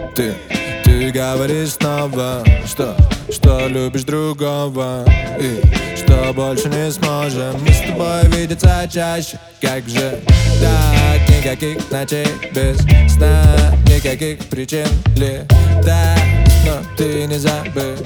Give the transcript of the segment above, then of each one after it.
Ты говоришь снова, что любишь другого, и что больше не сможем мы с тобой видеться чаще. Как же так, никаких ночей без сна, никаких причин летать, но ты не забывай.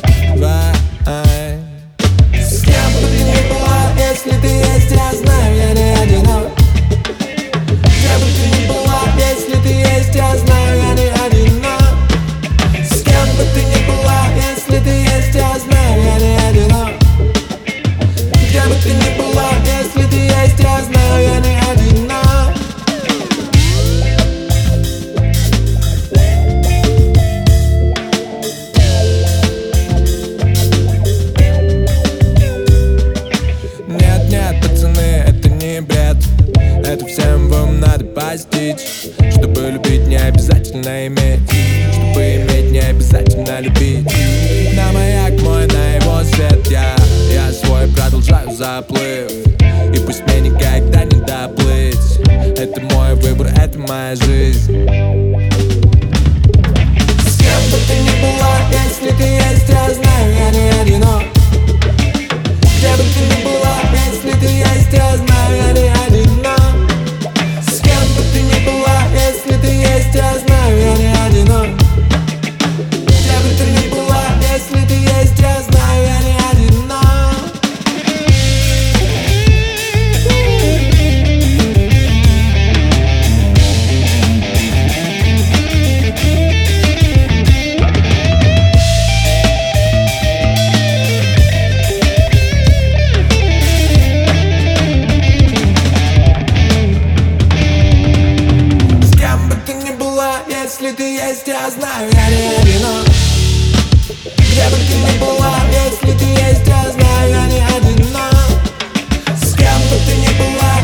С кем бы ты ни была, если ты есть, я знаю, я не одинок. Где бы ты ни была, если ты есть, я знаю, я не одинок. С кем бы ты ни была, если ты есть, я знаю, я не одинок. Где бы ты ни была, если ты есть, я знаю, я не одинок. Нет, пацаны, это не бред. Это всем вам надо постичь. Чтобы любить, не обязательно иметь. Чтобы иметь, не обязательно любить. На маяк мой, на его свет я свой продолжаю заплыв. И пусть мне никогда не доплыть. Это мой выбор, это моя жизнь. С кем бы ты ни была, если ты есть, я знаю, я не одинок. Где бы ты ни была, если ты есть, я знаю, я не одинок. С кем бы ты ни была, если ты есть, я знаю, я не одинок. Где бы ты ни была, если ты есть, я знаю, я не одинок. Если ты есть, я знаю, я не одинок. Где бы ты ни была, если ты есть, я знаю, я не одинок. С кем бы ты ни была,